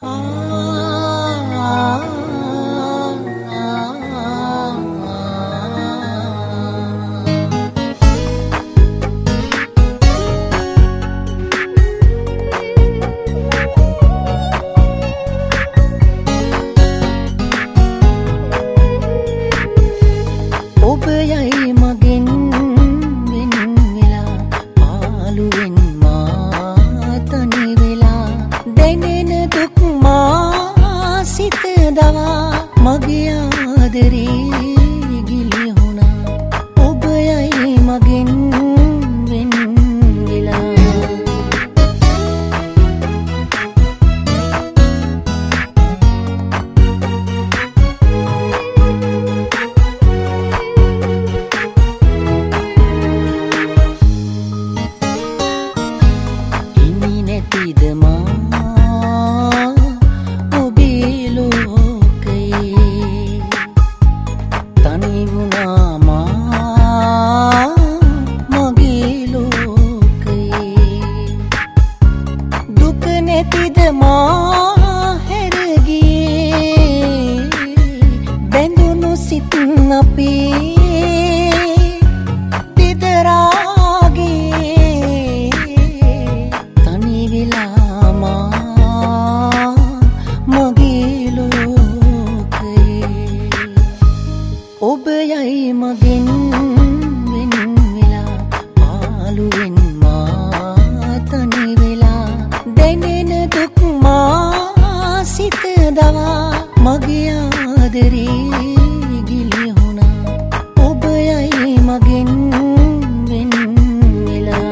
ඔබ යයි මගෙන් වෙන් වෙලා පාළුවෙන් මා තනි වෙලා දැනෙන දුක් මා සිත දවා මගේ ආදරේ ගිලිහුණා ඔබ යයි මගෙන් වෙන් වෙලා ඔබේ ලෝකයේ තනි වුණා මා මගේ ලෝකයේ දුක නැතිද මා හැරගියේ බැඳුණු සිත් අපේ ඔබ යයි මගෙන් වෙන් වෙලා පාළුවෙන් මා තනි වෙලා දැනෙන දුක් මා සිත දවා මගේ ආදරේ ගිලිහුණා ඔබ යයි මගෙන් වෙන් වෙලා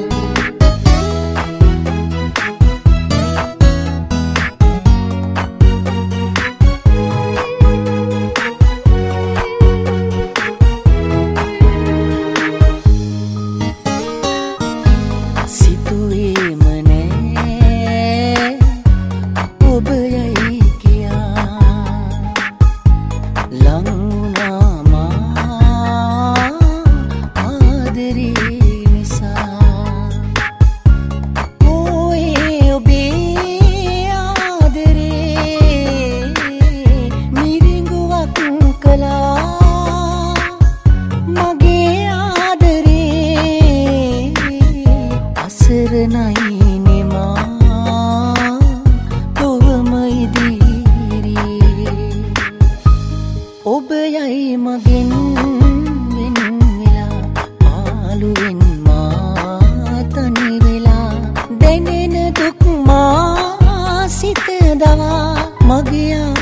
සරණයි මා තොවම ඉදිරියේ ඔබ යයි මගෙන් වෙන් වෙලා පාළුවෙන් මා තනි වෙලා දැනෙන දුක් මා සිත දවා මගේ